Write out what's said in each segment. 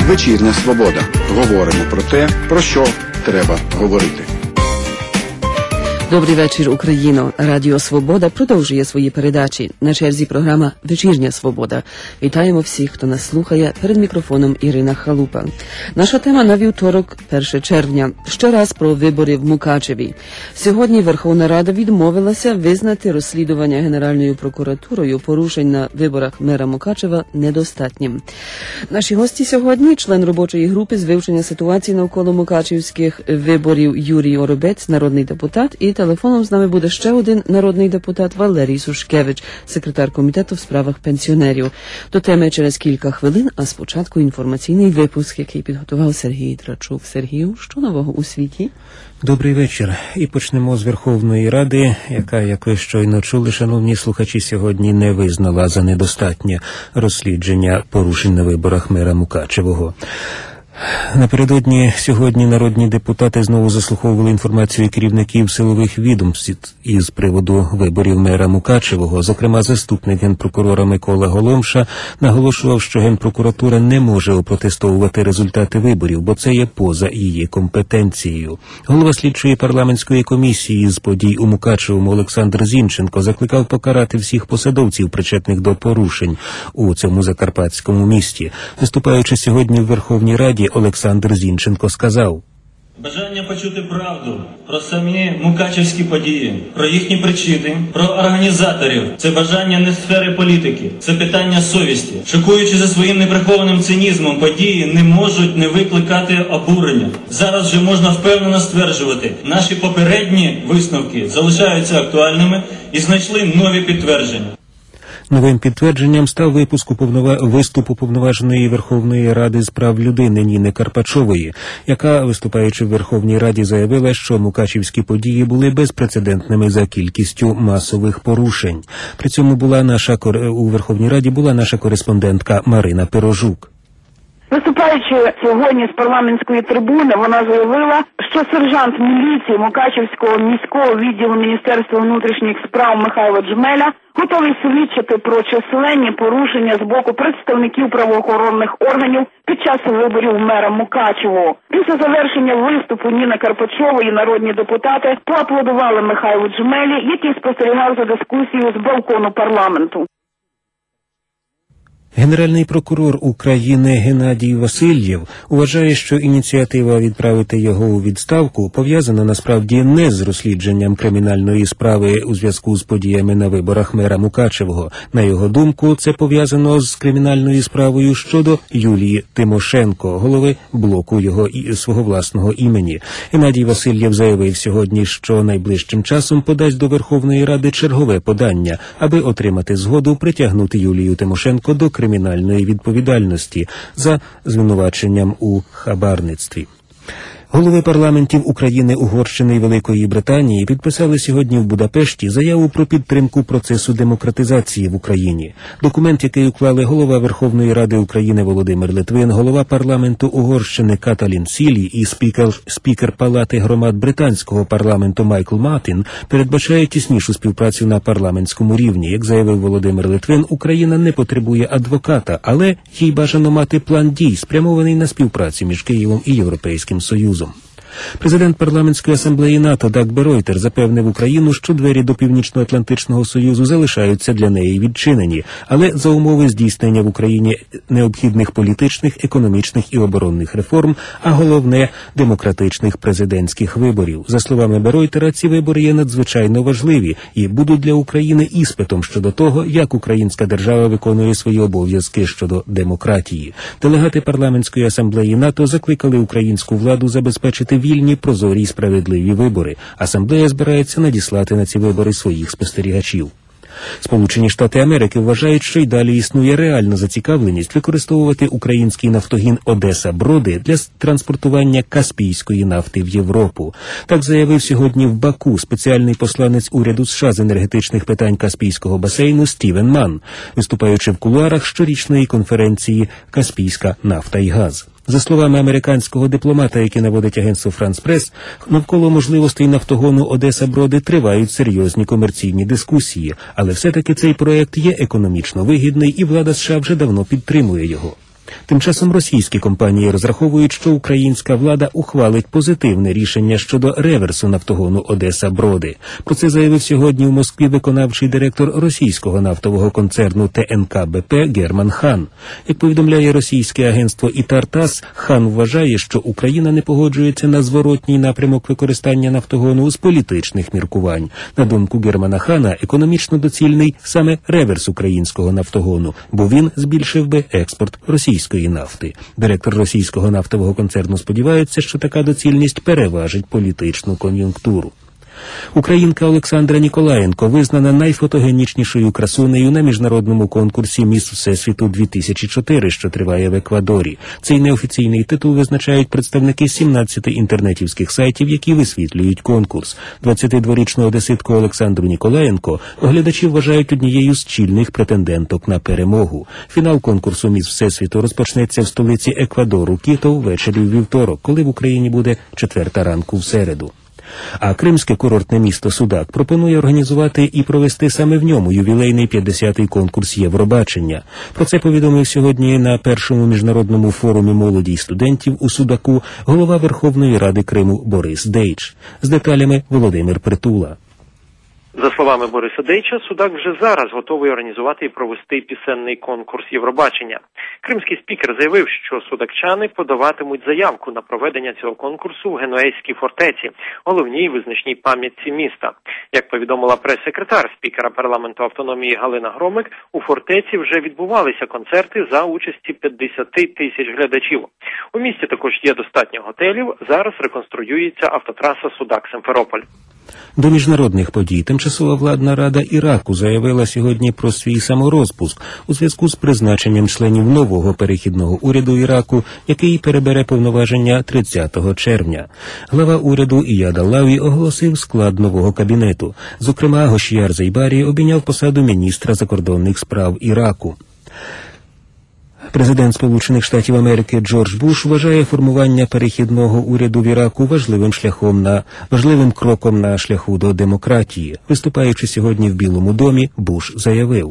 Вечірня Свобода. Говоримо про те, про що треба говорити. Добрий вечір, Україно. Радіо «Свобода» продовжує свої передачі. На черзі програма «Вечірня Свобода». Вітаємо всіх, хто нас слухає. Перед мікрофоном Ірина Халупа. Наша тема на вівторок, 1 червня. Ще раз про вибори в Мукачеві. Сьогодні Верховна Рада відмовилася визнати розслідування Генеральною прокуратурою порушень на виборах мера Мукачева недостатнім. Наші гості сьогодні – член робочої групи з вивчення ситуації навколо мукачевських виборів Юрій Оробець, народний депутат, і телефоном з нами буде ще один народний депутат Валерій Сушкевич, секретар комітету в справах пенсіонерів. До теми через кілька хвилин, а спочатку інформаційний випуск, який підготував Сергій Драчук. Сергію, що нового у світі? Добрий вечір. І почнемо з Верховної Ради, яка, як ви щойно чули, шановні слухачі, сьогодні не визнала за недостатнє розслідування порушень на виборах мера Мукачевого. Напередодні сьогодні народні депутати знову заслуховували інформацію керівників силових відомств із приводу виборів мера Мукачевого. Зокрема, заступник генпрокурора Микола Голомша наголошував, що Генпрокуратура не може опротестовувати результати виборів, бо це є поза її компетенцією. Голова слідчої парламентської комісії з подій у Мукачевому Олександр Зінченко закликав покарати всіх посадовців, причетних до порушень у цьому закарпатському місті. Виступаючи сьогодні в Верховній Раді, Олександр Зінченко сказав: бажання почути правду про самі мукачевські події, про їхні причини, про організаторів. Це бажання не сфери політики, це питання совісті. Шокуючи за своїм неприхованим цинізмом, події не можуть не викликати обурення. Зараз вже можна впевнено стверджувати, наші попередні висновки залишаються актуальними і знайшли нові підтвердження. Новим підтвердженням став виступ уповноваженої Верховної Ради з прав людини Ніни Карпачової, яка, виступаючи в Верховній Раді, заявила, що мукачівські події були безпрецедентними за кількістю масових порушень. При цьому у Верховній Раді була наша кореспондентка Марина Пирожук. Виступаючи сьогодні з парламентської трибуни, вона заявила, що сержант міліції Мукачевського міського відділу Міністерства внутрішніх справ Михайло Джмеля готовий свідчити про численні порушення з боку представників правоохоронних органів під час виборів мера Мукачевого. Після завершення виступу Ніни Карпачової народні депутати поаплодували Михайлу Джмелі, який спостерігав за дискусією з балкону парламенту. Генеральний прокурор України Геннадій Васильєв вважає, що ініціатива відправити його у відставку пов'язана насправді не з розслідуванням кримінальної справи у зв'язку з подіями на виборах мера Мукачевого. На його думку, це пов'язано з кримінальною справою щодо Юлії Тимошенко, голови блоку свого власного імені. Геннадій Васильєв заявив сьогодні, що найближчим часом подасть до Верховної Ради чергове подання, аби отримати згоду притягнути Юлію Тимошенко до кримінальної відповідальності за звинуваченням у хабарництві. Голови парламентів України, Угорщини і Великої Британії підписали сьогодні в Будапешті заяву про підтримку процесу демократизації в Україні. Документ, який уклали голова Верховної Ради України Володимир Литвин, голова парламенту Угорщини Каталін Сілі і спікер Палати громад британського парламенту Майкл Мартін, передбачає тіснішу співпрацю на парламентському рівні. Як заявив Володимир Литвин, Україна не потребує адвоката, але їй бажано мати план дій, спрямований на співпрацю між Києвом і Європейським Союзом. Президент парламентської асамблеї НАТО Даг Беройтер запевнив Україну, що двері до Північно-Атлантичного Союзу залишаються для неї відчинені, але за умови здійснення в Україні необхідних політичних, економічних і оборонних реформ, а головне – демократичних президентських виборів. За словами Беройтера, ці вибори є надзвичайно важливі і будуть для України іспитом щодо того, як українська держава виконує свої обов'язки щодо демократії. Делегати парламентської асамблеї НАТО закликали українську владу забезпечити вільні, прозорі й справедливі вибори. Асамблея збирається надіслати на ці вибори своїх спостерігачів. Сполучені Штати Америки вважають, що й далі існує реальна зацікавленість використовувати український нафтогін «Одеса-Броди» для транспортування каспійської нафти в Європу. Так заявив сьогодні в Баку спеціальний посланець уряду США з енергетичних питань Каспійського басейну Стівен Манн, виступаючи в кулуарах щорічної конференції «Каспійська нафта і газ». За словами американського дипломата, який наводить агентство «Франс Прес», навколо можливостей нафтогону «Одеса-Броди» тривають серйозні комерційні дискусії, але все-таки цей проект є економічно вигідний і влада США вже давно підтримує його. Тим часом російські компанії розраховують, що українська влада ухвалить позитивне рішення щодо реверсу нафтогону Одеса-Броди. Про це заявив сьогодні у Москві виконавчий директор російського нафтового концерну ТНК БП Герман Хан. Як повідомляє російське агентство ІТАР-ТАСС, Хан вважає, що Україна не погоджується на зворотній напрямок використання нафтогону з політичних міркувань. На думку Германа Хана, економічно доцільний саме реверс українського нафтогону, бо він збільшив би експорт російської нафти. Директор російського нафтового концерну сподівається, що така доцільність переважить політичну кон'юнктуру. Українка Олександра Ніколаєнко визнана найфотогенічнішою красунею на міжнародному конкурсі «Міс Всесвіту-2004», що триває в Еквадорі. Цей неофіційний титул визначають представники 17 інтернетівських сайтів, які висвітлюють конкурс. 22-річну одеситку Олександру Ніколаєнко оглядачі вважають однією з чільних претенденток на перемогу. Фінал конкурсу «Міс Всесвіту» розпочнеться в столиці Еквадору Кіто ввечері в вівторок, коли в Україні буде 4 ранку в середу. А кримське курортне місто Судак пропонує організувати і провести саме в ньому ювілейний 50-й конкурс Євробачення. Про це повідомив сьогодні на першому міжнародному форумі молоді й студентів у Судаку голова Верховної Ради Криму Борис Дейч. З деталями Володимир Притула. За словами Бориса Дейча, Судак вже зараз готовий організувати і провести пісенний конкурс Євробачення. Кримський спікер заявив, що судакчани подаватимуть заявку на проведення цього конкурсу в Генуейській фортеці, головній визначній пам'ятці міста. Як повідомила прес-секретар спікера парламенту автономії Галина Громик, у фортеці вже відбувалися концерти за участі 50 тисяч глядачів. У місті також є достатньо готелів, зараз реконструюється автотраса Судак-Симферополь. До міжнародних подій Тимчасова владна рада Іраку заявила сьогодні про свій саморозпуск у зв'язку з призначенням членів нового перехідного уряду Іраку, який перебере повноваження 30 червня. Глава уряду Іяд Аллаві оголосив склад нового кабінету. Зокрема, Гошіяр Зейбарі обійняв посаду міністра закордонних справ Іраку. Президент Сполучених Штатів Америки Джордж Буш вважає формування перехідного уряду в Іраку важливим кроком на шляху до демократії. Виступаючи сьогодні в Білому домі, Буш заявив: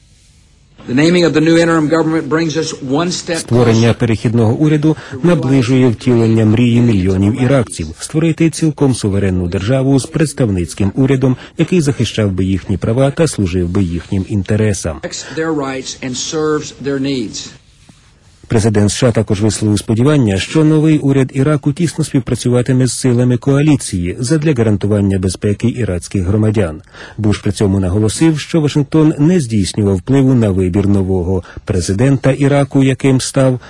створення перехідного уряду наближує втілення мрії мільйонів іракців – створити цілком суверенну державу з представницьким урядом, який захищав би їхні права та служив би їхнім інтересам. Президент США також висловив сподівання, що новий уряд Іраку тісно співпрацюватиме з силами коаліції задля гарантування безпеки іракських громадян. Буш при цьому наголосив, що Вашингтон не здійснював впливу на вибір нового президента Іраку, яким став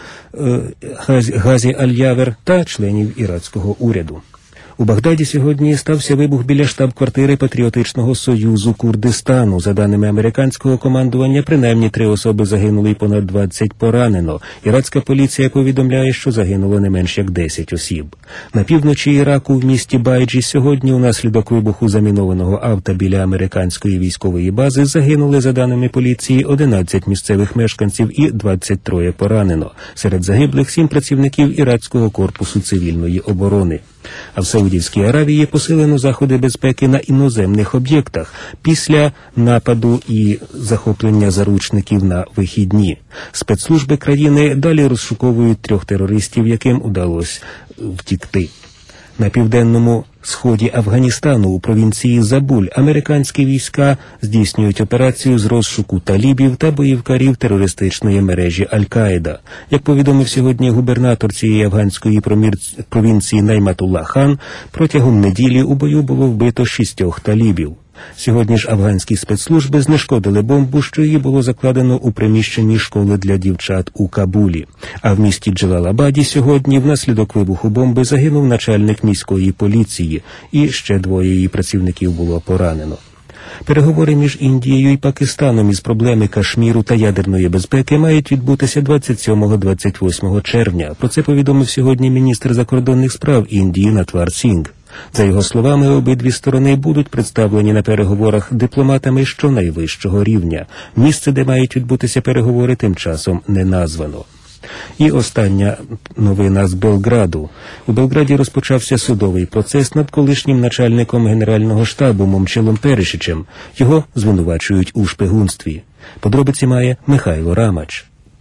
Газі Аль-Явер, та членів іракського уряду. У Багдаді сьогодні стався вибух біля штаб-квартири Патріотичного союзу Курдистану. За даними американського командування, принаймні 3 особи загинули і понад 20 поранено. Іракська поліція повідомляє, що загинуло не менш як 10 осіб. На півночі Іраку в місті Байджі сьогодні унаслідок вибуху замінованого авто біля американської військової бази загинули, за даними поліції, 11 місцевих мешканців і 23 поранено. Серед загиблих 7 працівників іракського корпусу цивільної оборони. А в Саудівській Аравії посилено заходи безпеки на іноземних об'єктах після нападу і захоплення заручників на вихідні. Спецслужби країни далі розшуковують 3 терористів, яким удалось втікти. На південному сході Афганістану у провінції Забуль американські війська здійснюють операцію з розшуку талібів та бойовиків терористичної мережі Аль-Каїда. Як повідомив сьогодні губернатор цієї афганської провінції Найматулла Хан, протягом неділі у бою було вбито 6 талібів. Сьогодні ж афганські спецслужби знешкодили бомбу, що її було закладено у приміщенні школи для дівчат у Кабулі. А в місті Джалалабаді сьогодні внаслідок вибуху бомби загинув начальник міської поліції, і ще 2 її працівників було поранено. Переговори між Індією і Пакистаном із проблеми Кашміру та ядерної безпеки мають відбутися 27-28 червня. Про це повідомив сьогодні міністр закордонних справ Індії Натвар Сінг. За його словами, обидві сторони будуть представлені на переговорах дипломатами щонайвищого рівня. Місце, де мають відбутися переговори, тим часом не названо. І остання новина з Белграду. У Белграді розпочався судовий процес над колишнім начальником Генерального штабу Момчилом Перешичем. Його звинувачують у шпигунстві. Подробиці має Михайло Рамач.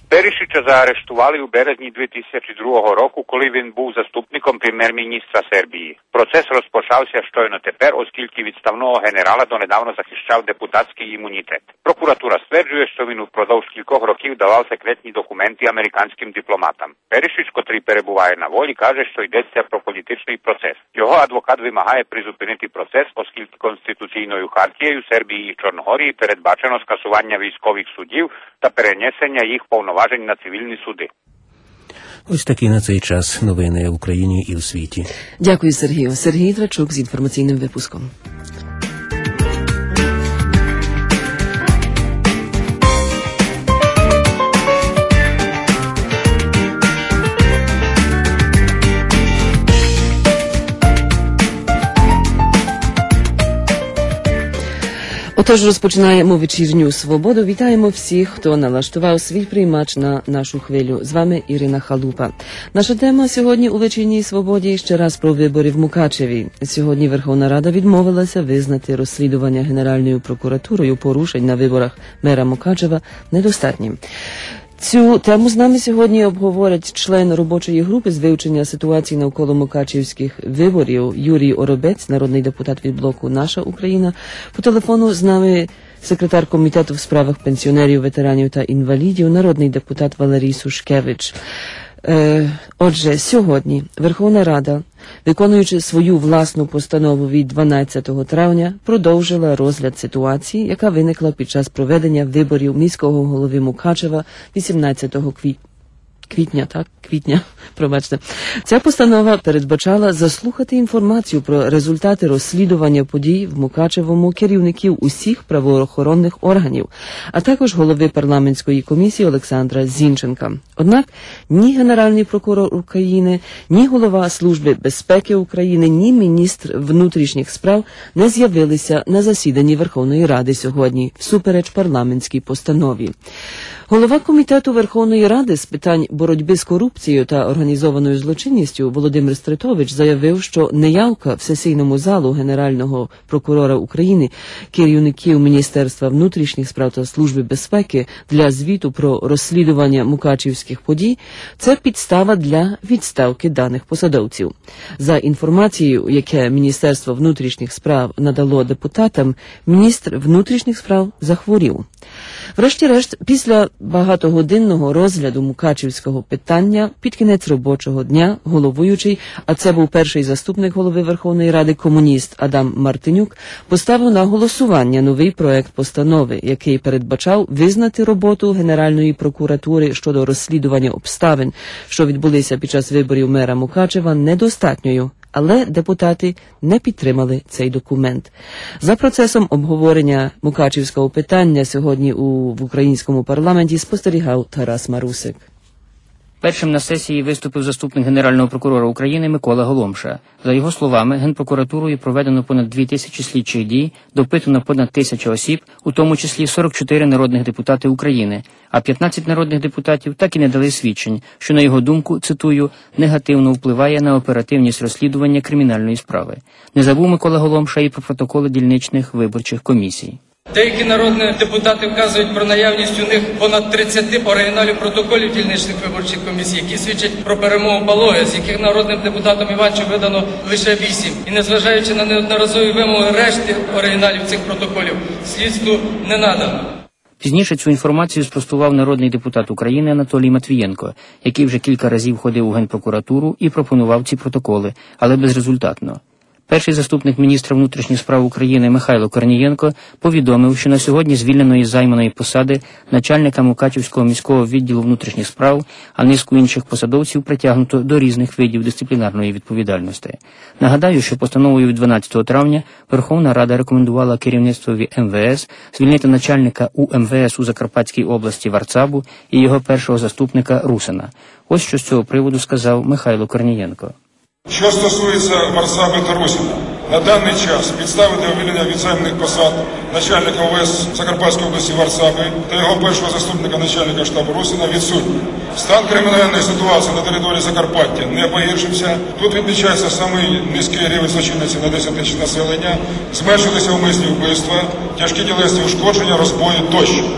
Перішича заарештували у березні 2002 року, коли він був заступником прем'єр-міністра Сербії. Процес розпочався щойно тепер, оскільки відставного генерала донедавна захищав депутатський імунітет. Прокуратура стверджує, що він упродовж кількох років давав секретні документи американським дипломатам. Перішич, котрий перебуває на волі, каже, що йдеться про політичний процес. Його адвокат вимагає призупинити процес, оскільки конституційною хартією Сербії і Чорногорії передбачено скасування військових судів та перенесення їх повноважень на цивільні суди. Ось такі на цей час новини в Україні і у світі. Дякую, Сергію. Сергій Трачук з інформаційним випуском. Отож, розпочинаємо вечірню свободу. Вітаємо всіх, хто налаштував свій приймач на нашу хвилю. З вами Ірина Халупа. Наша тема сьогодні у вечірній свободі ще раз про вибори в Мукачеві. Сьогодні Верховна Рада відмовилася визнати розслідування Генеральною прокуратурою порушень на виборах мера Мукачева недостатнім. Цю тему з нами сьогодні обговорять член робочої групи з вивчення ситуації навколо мукачівських виборів Юрій Оробець, народний депутат від блоку «Наша Україна». По телефону з нами секретар комітету в справах пенсіонерів, ветеранів та інвалідів, народний депутат Валерій Сушкевич. Отже, сьогодні Верховна Рада, виконуючи свою власну постанову від 12 травня, продовжила розгляд ситуації, яка виникла під час проведення виборів міського голови Мукачева 18 квітня. Ця постанова передбачала заслухати інформацію про результати розслідування подій в Мукачевому керівників усіх правоохоронних органів, а також голови парламентської комісії Олександра Зінченка. Однак ні Генеральний прокурор України, ні голова Служби безпеки України, ні міністр внутрішніх справ не з'явилися на засіданні Верховної Ради сьогодні, всупереч парламентській постанові. Голова Комітету Верховної Ради з питань боротьби з корупцією та організованою злочинністю Володимир Стритович заявив, що неявка в сесійному залу Генерального прокурора України, керівників Міністерства внутрішніх справ та Служби безпеки для звіту про розслідування мукачівських подій – це підстава для відставки даних посадовців. За інформацією, яке Міністерство внутрішніх справ надало депутатам, міністр внутрішніх справ захворів. Врешті-решт, після багатогодинного розгляду мукачівського питання, під кінець робочого дня головуючий, а це був перший заступник голови Верховної Ради комуніст Адам Мартинюк, поставив на голосування новий проект постанови, який передбачав визнати роботу Генеральної прокуратури щодо розслідування обставин, що відбулися під час виборів мера Мукачева, недостатньою. Але депутати не підтримали цей документ. За процесом обговорення мукачівського питання сьогодні в українському парламенті спостерігав Тарас Марусик. Першим на сесії виступив заступник Генерального прокурора України Микола Голомша. За його словами, Генпрокуратурою проведено понад 2000 слідчих дій, допитано понад 1000 осіб, у тому числі 44 народних депутати України, а 15 народних депутатів так і не дали свідчень, що, на його думку, цитую, негативно впливає на оперативність розслідування кримінальної справи. Не забув Микола Голомша і про протоколи дільничних виборчих комісій. Деякі народні депутати вказують про наявність у них понад 30 оригіналів протоколів дільничних виборчих комісій, які свідчать про перемогу Балоя, з яких народним депутатом Іванчу видано лише 8. І незважаючи на неодноразові вимоги решти оригіналів цих протоколів, слідству не надано. Пізніше цю інформацію спростував народний депутат України Анатолій Матвієнко, який вже кілька разів ходив у Генпрокуратуру і пропонував ці протоколи, але безрезультатно. Перший заступник міністра внутрішніх справ України Михайло Корнієнко повідомив, що на сьогодні звільнено із займаної посади начальника Мукачівського міського відділу внутрішніх справ, а низку інших посадовців притягнуто до різних видів дисциплінарної відповідальності. Нагадаю, що постановою від 12 травня Верховна Рада рекомендувала керівництвові МВС звільнити начальника УМВС у Закарпатській області Варцабу і його першого заступника Русина. Ось що з цього приводу сказав Михайло Корнієнко. Що стосується Варцаби та Русіна, на даний час підстави для увільнення від займаних посад начальника ОВС Закарпатської області Варцаби та його першого заступника начальника штабу Русіна відсутні. Стан кримінальної ситуації на території Закарпаття не погіршився. Тут відмічається самий низький рівень злочинності на 10 тисяч населення, зменшилися умисні вбивства, тяжкі тілесні ушкодження, розбої тощо.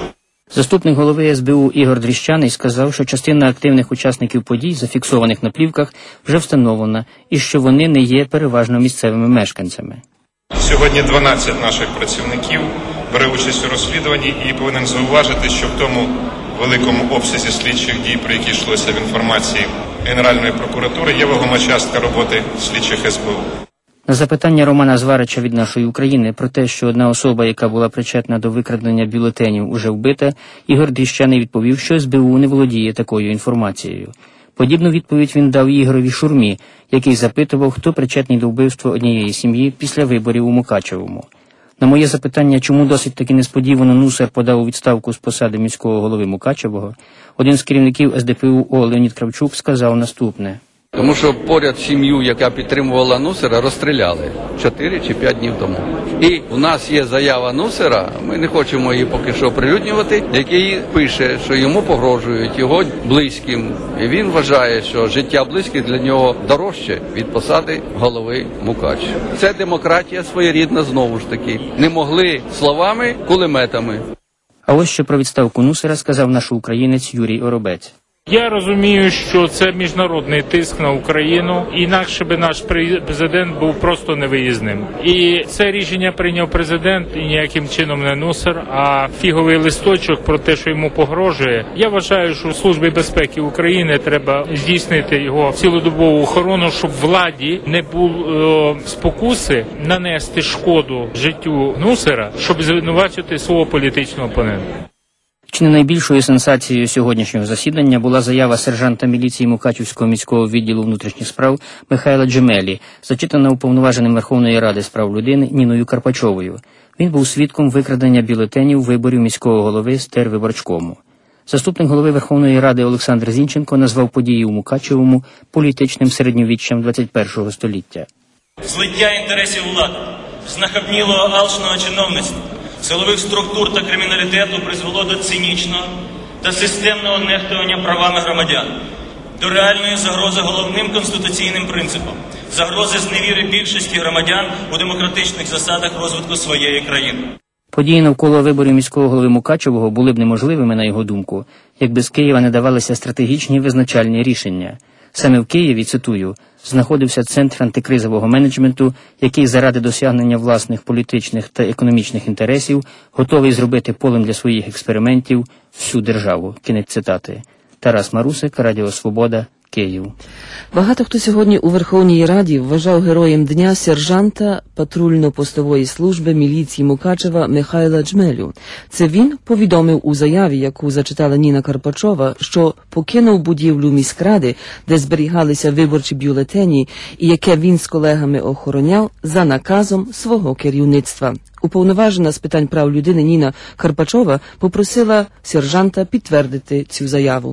Заступник голови СБУ Ігор Дріщаний сказав, що частина активних учасників подій, зафіксованих на плівках, вже встановлена і що вони не є переважно місцевими мешканцями. Сьогодні 12 наших працівників бере участь у розслідуванні і повинен зауважити, що в тому великому обсязі слідчих дій, про які йшлося в інформації Генеральної прокуратури, є вагома частка роботи слідчих СБУ. На запитання Романа Зварича від «Нашої України» про те, що одна особа, яка була причетна до викрадення бюлетенів, уже вбита, Ігор Дріщаний відповів, що СБУ не володіє такою інформацією. Подібну відповідь він дав Ігорові Шурмі, який запитував, хто причетний до вбивства однієї сім'ї після виборів у Мукачевому. На моє запитання, чому досить таки несподівано Нусер подав у відставку з посади міського голови Мукачевого, один з керівників СДПУ Леонід Кравчук сказав наступне. Тому що поряд сім'ю, яка підтримувала Нусера, розстріляли 4 чи 5 днів тому. І в нас є заява Нусера, ми не хочемо її поки що оприлюднювати, який пише, що йому погрожують його близьким. І він вважає, що життя близьких для нього дорожче від посади голови Мукач. Це демократія своєрідна знову ж таки. Не могли словами, кулеметами. А ось що про відставку Нусера сказав наш українець Юрій Оробець. Я розумію, що це міжнародний тиск на Україну, інакше би наш президент був просто невиїзним. І це рішення прийняв президент, і ніяким чином не Нусер, а фіговий листочок про те, що йому погрожує. Я вважаю, що Службі безпеки України треба здійснити його цілодобову охорону, щоб владі не було спокуси нанести шкоду життю Нусера, щоб звинувачити свого політичного опонента. Чи не найбільшою сенсацією сьогоднішнього засідання була заява сержанта міліції Мукачівського міського відділу внутрішніх справ Михайла Джемелі, зачитана уповноваженим Верховної Ради з прав людини Ніною Карпачовою. Він був свідком викрадення бюлетенів виборів міського голови з тервиборчкому. Заступник голови Верховної Ради Олександр Зінченко назвав події у Мукачевому політичним середньовіччям 21-го століття. Злиття інтересів влади, знахабнілого алчного чиновництва, силових структур та криміналітету призвело до цинічного та системного нехтування правами громадян, до реальної загрози головним конституційним принципам, загрози зневіри більшості громадян у демократичних засадах розвитку своєї країни. Події навколо виборів міського голови Мукачевого були б неможливими, на його думку, якби з Києва не давалися стратегічні визначальні рішення. Саме в Києві, цитую, знаходився центр антикризового менеджменту, який заради досягнення власних політичних та економічних інтересів готовий зробити полем для своїх експериментів всю державу. Кінець цитати. Тарас Марусик, Радіо Свобода, Київ. Багато хто сьогодні у Верховній Раді вважав героєм дня сержанта патрульно-постової служби міліції Мукачева Михайла Джмелю. Це він повідомив у заяві, яку зачитала Ніна Карпачова, що покинув будівлю міськради, де зберігалися виборчі бюлетені, і яке він з колегами охороняв за наказом свого керівництва. Уповноважена з питань прав людини Ніна Карпачова попросила сержанта підтвердити цю заяву.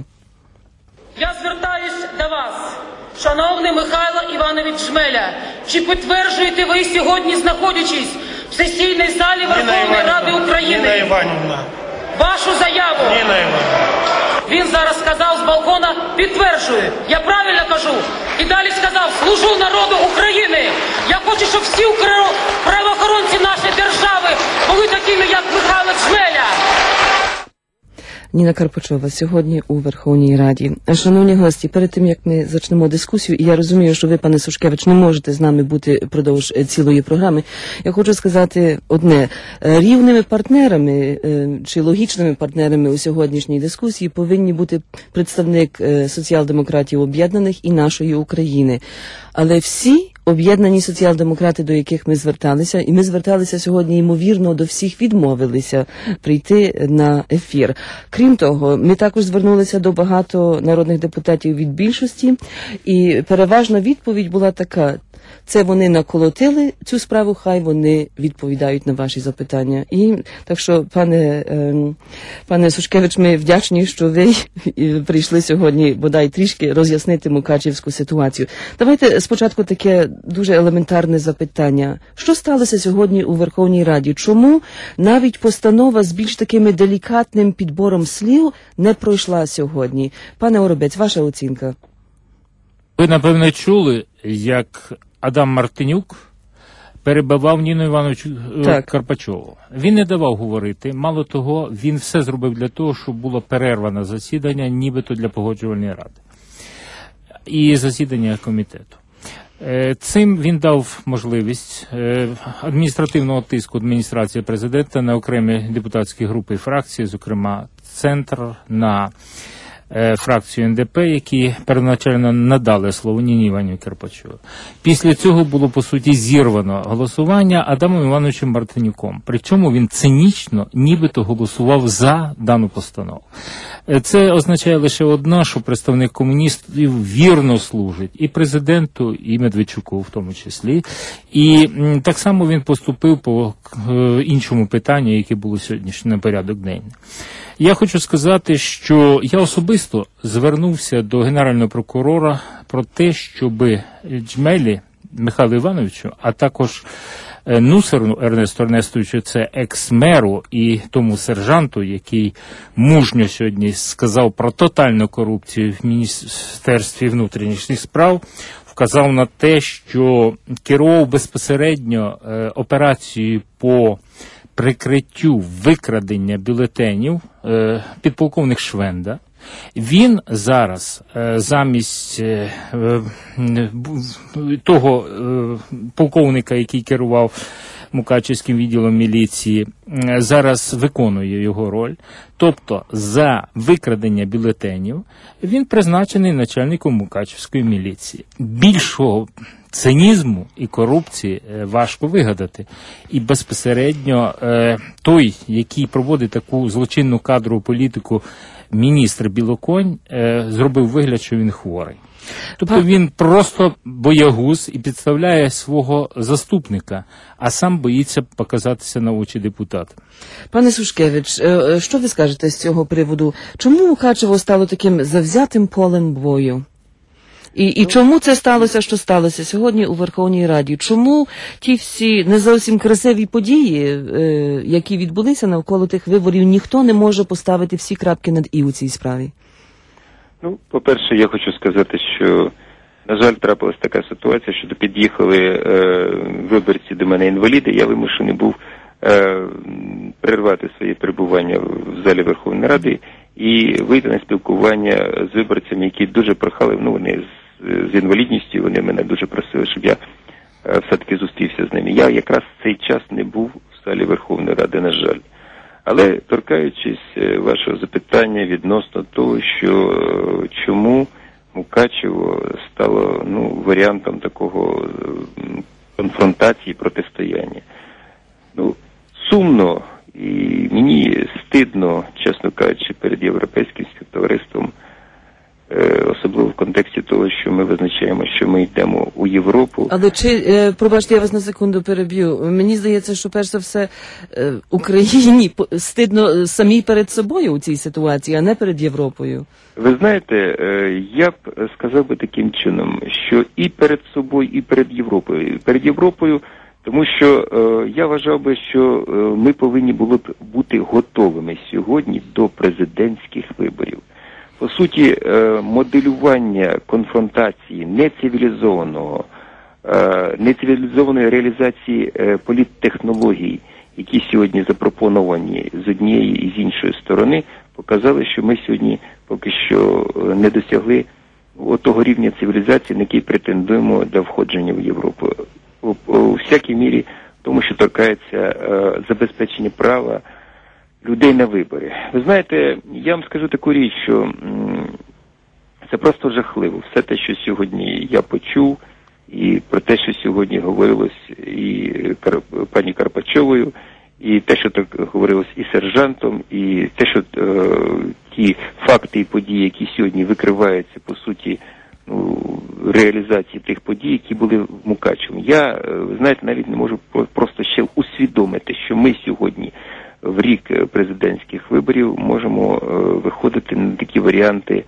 Я звертаюсь до вас, шановний Михайло Іванович Джмеля. Чи підтверджуєте ви сьогодні, знаходячись в сесійній залі Верховної Ради України, Ніна Іванівна, вашу заяву? Ніна Іванівна. Він зараз сказав з балкона, підтверджую. Я правильно кажу? І далі сказав, служу народу України. Я хочу, щоб всі правоохоронці нашої держави були такими, як Михайло Джмеля. Ніна Карпачова сьогодні у Верховній Раді. Шановні гості, перед тим, як ми почнемо дискусію, і я розумію, що ви, пане Сушкевич, не можете з нами бути впродовж цілої програми, я хочу сказати одне. Рівними партнерами чи логічними партнерами у сьогоднішній дискусії повинні бути представник соціал-демократів об'єднаних і нашої України. Але всі об'єднані соціал-демократи, до яких ми зверталися, і ми зверталися сьогодні, ймовірно, до всіх відмовилися прийти на ефір. Крім того, ми також звернулися до багато народних депутатів від більшості, і переважна відповідь була така: це вони наколотили цю справу, хай вони відповідають на ваші запитання. І так що, пане Сушкевич, ми вдячні, що ви прийшли сьогодні, бодай трішки роз'яснити мукачівську ситуацію. Давайте спочатку таке дуже елементарне запитання. Що сталося сьогодні у Верховній Раді? Чому навіть постанова з більш такими делікатним підбором слів не пройшла сьогодні? Пане Оробець, ваша оцінка? Ви, напевне, чули, як Адам Мартинюк перебивав Ніну Івановичу Карпачову. Він не давав говорити. Мало того, він все зробив для того, щоб було перерване засідання, нібито для погоджувальної ради. І засідання комітету. Цим він дав можливість адміністративного тиску адміністрації президента на окремі депутатські групи і фракції, зокрема «Центр», на фракцію НДП, які первоначально надали слово Ніні Іванівні Карпачовій. Після цього було, по суті, зірвано голосування Адамом Івановичем Мартинюком. Причому він цинічно, нібито голосував за дану постанову. Це означає лише одне, що представник комуністів вірно служить і президенту, і Медведчуку в тому числі. І так само він поступив по іншому питанню, яке було сьогодні на порядок денний. Я хочу сказати, що я особисто звернувся до Генерального прокурора про те, щоб Джмелі Михайлу Івановичу, а також Нусеру Ернесту Ернестовичу, це екс-меру і тому сержанту, який мужньо сьогодні сказав про тотальну корупцію в Міністерстві внутрішніх справ, вказав на те, що керував безпосередньо операцією по прикриттю викрадення бюлетенів підполковник Швенда. Він зараз замість того полковника, який керував Мукачівським відділом міліції, зараз виконує його роль. Тобто за викрадення бюлетенів він призначений начальником Мукачівської міліції. Більшого цинізму і корупції важко вигадати. І безпосередньо той, який проводить таку злочинну кадрову політику, міністр Білоконь, зробив вигляд, що він хворий. Тобто він просто боягуз і підставляє свого заступника, а сам боїться показатися на очі депутата. Пане Сушкевич, що ви скажете з цього приводу? Чому Мукачево стало таким завзятим полем бою? І чому це сталося, що сталося сьогодні у Верховній Раді? Чому ті всі не зовсім красиві події, які відбулися навколо тих виборів, ніхто не може поставити всі крапки над «і» у цій справі? Ну, по-перше, я хочу сказати, що, на жаль, трапилась така ситуація, що під'їхали виборці до мене інваліди, я вимушений був перервати своє перебування в залі Верховної Ради і вийти на спілкування з виборцями, які дуже прохали, ну, вони з інвалідністю, вони мене дуже просили, щоб я все-таки зустрівся з ними. Я якраз в цей час не був в залі Верховної Ради, на жаль. Але торкаючись вашого запитання відносно того, що чому Мукачево стало, ну, варіантом такого конфронтації, протистояння. Ну, сумно і мені стидно, чесно кажучи, перед європейським співтовариством, особливо в контексті того, що ми визначаємо, що ми йдемо у Європу. Але пробачте, я вас на секунду переб'ю. Мені здається, що перш за все Україні стидно самі перед собою у цій ситуації, а не перед Європою. Ви знаєте, я б сказав би таким чином, що і перед собою, і перед Європою. Перед Європою, тому що я вважав би, що ми повинні були б бути готовими сьогодні до президентських виборів. По суті, моделювання конфронтації нецивілізованої реалізації політтехнологій, які сьогодні запропоновані з однієї і з іншої сторони, показали, що ми сьогодні поки що не досягли того рівня цивілізації, на який претендуємо для входження в Європу. У всякій мірі, тому що торкається забезпечення права людей на вибори. Ви знаєте, я вам скажу таку річ, що це просто жахливо. Все те, що сьогодні я почув, і про те, що сьогодні говорилось і пані Карпачовою, і те, що так говорилось і сержантом, і те, що ті факти і події, які сьогодні викриваються, по суті, реалізації тих подій, які були в Мукачеві. Я, знаєте, навіть не можу просто ще усвідомити, що ми сьогодні в рік президентських виборів можемо виходити на такі варіанти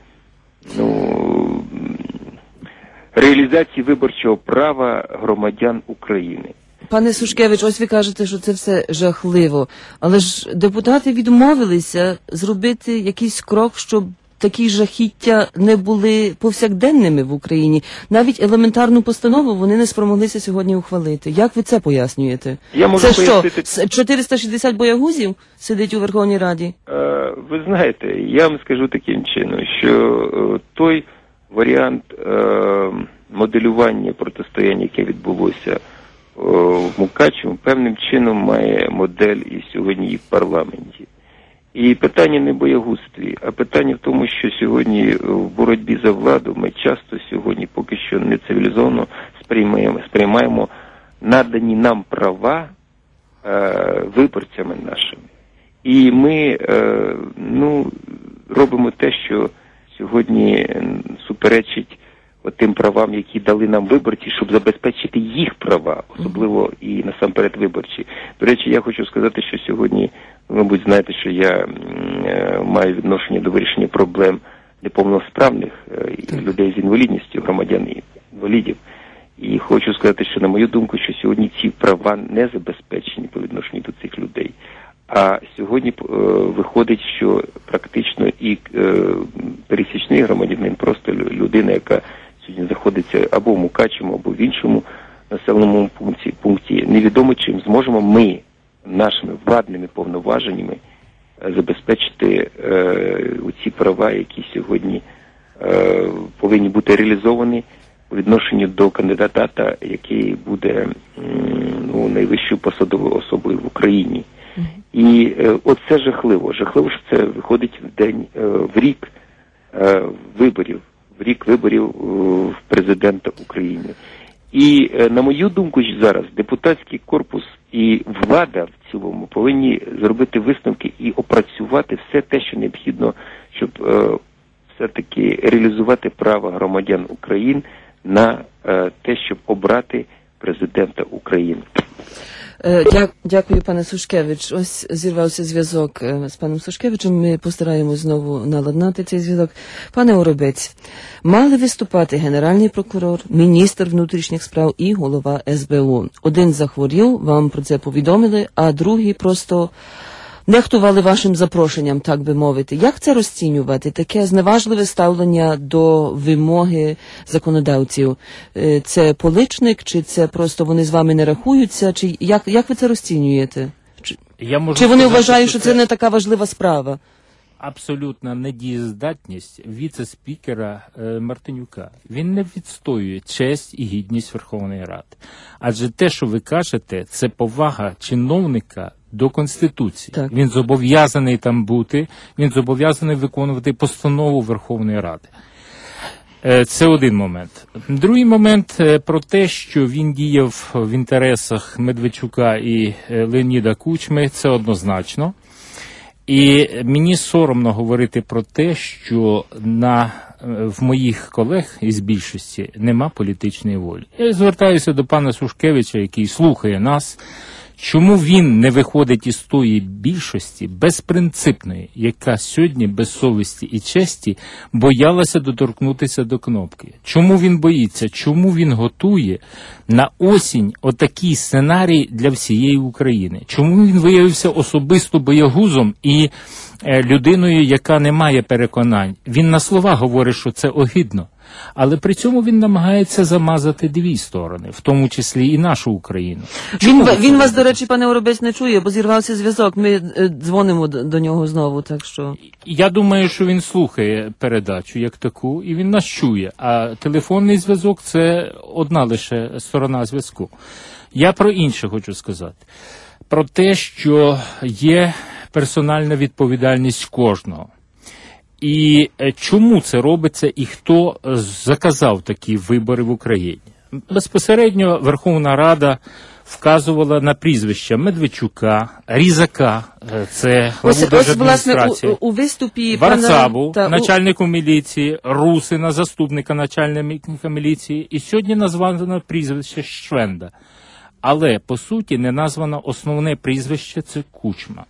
реалізації виборчого права громадян України. Пане Сушкевич, ось ви кажете, що це все жахливо, але ж депутати відмовилися зробити якийсь крок, щоб такі жахіття не були повсякденними в Україні. Навіть елементарну постанову вони не спромоглися сьогодні ухвалити. Як ви це пояснюєте? Я можу це пояснити... що, 460 боягузів сидить у Верховній Раді? Ви знаєте, я вам скажу таким чином, що той варіант моделювання протистояння, яке відбулося в Мукачево, певним чином має модель і сьогодні і в парламенті. І питання не в боягузтві, а питання в тому, що сьогодні в боротьбі за владу ми часто сьогодні поки що не цивілізовано сприймаємо надані нам права виборцями нашими. І ми робимо те, що сьогодні суперечить тим правам, які дали нам виборці, щоб забезпечити їх права, особливо і насамперед виборчі. До речі, я хочу сказати, що сьогодні, мабуть, знаєте, що я маю відношення до вирішення проблем неповносправних людей з інвалідністю, громадян інвалідів. І хочу сказати, що, на мою думку, що сьогодні ці права не забезпечені по відношенню до цих людей. А сьогодні виходить, що практично і пересічний громадянин, просто людина, яка сьогодні знаходиться або в Мукачевому, або в іншому населеному пункті, невідомо чим зможемо ми нашими владними повноваженнями забезпечити ці права, які сьогодні повинні бути реалізовані у відношенню до кандидата, який буде найвищою посадовою особою в Україні. І оце жахливо. Жахливо, що це виходить в рік виборів президента України. І, на мою думку, зараз депутатський корпус і влада в цілому повинні зробити висновки і опрацювати все те, що необхідно, щоб все-таки реалізувати право громадян України на те, щоб обрати президента України. Дякую, пане Сушкевич. Ось зірвався зв'язок з паном Сушкевичем. Ми постараємось знову наладнати цей зв'язок. Пане Оробець, мали виступати генеральний прокурор, міністр внутрішніх справ і голова СБУ. Один захворів, вам про це повідомили, а другий просто нехтували вашим запрошенням, так би мовити. Як це розцінювати? Таке зневажливе ставлення до вимоги законодавців. Це поличник, чи це просто вони з вами не рахуються? Чи як ви це розцінюєте? Чи вони вважають, що це не така важлива справа? Абсолютна недієздатність віце-спікера Мартинюка. Він не відстоює честь і гідність Верховної Ради. Адже те, що ви кажете, це повага чиновника до Конституції. Так. Він зобов'язаний там бути, він зобов'язаний виконувати постанову Верховної Ради. Це один момент. Другий момент про те, що він діяв в інтересах Медведчука і Леоніда Кучми, це однозначно. І мені соромно говорити про те, що в моїх колег із більшості нема політичної волі. Я звертаюся до пана Сушкевича, який слухає нас. Чому він не виходить із тої більшості безпринципної, яка сьогодні без совісті і честі боялася доторкнутися до кнопки? Чому він боїться? Чому він готує на осінь отакий сценарій для всієї України? Чому він виявився особисто боягузом і людиною, яка не має переконань? Він на слова говорить, що це огидно. Але при цьому він намагається замазати дві сторони, в тому числі і нашу Україну. Він вас, до речі, пане Оробець, не чує, бо зірвався зв'язок. Ми дзвонимо до нього знову, так що... Я думаю, що він слухає передачу як таку, і він нас чує. А телефонний зв'язок – це одна лише сторона зв'язку. Я про інше хочу сказати. Про те, що є персональна відповідальність кожного. І чому це робиться і хто заказав такі вибори в Україні? Безпосередньо Верховна Рада вказувала на прізвища Медведчука, Різака, це главу держадміністрації, у виступі Варцабу, начальнику міліції, Русина, заступника начальника міліції, і сьогодні названо прізвище Швенда. Але, по суті, не названо основне прізвище – це Кучма.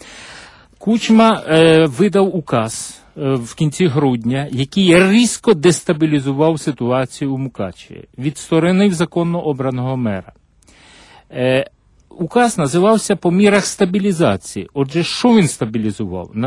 Кучма видав указ в кінці грудня, який різко дестабілізував ситуацію у Мукачеві, відсторонив законно обраного мера. Указ називався «По мірах стабілізації». Отже, що він стабілізував?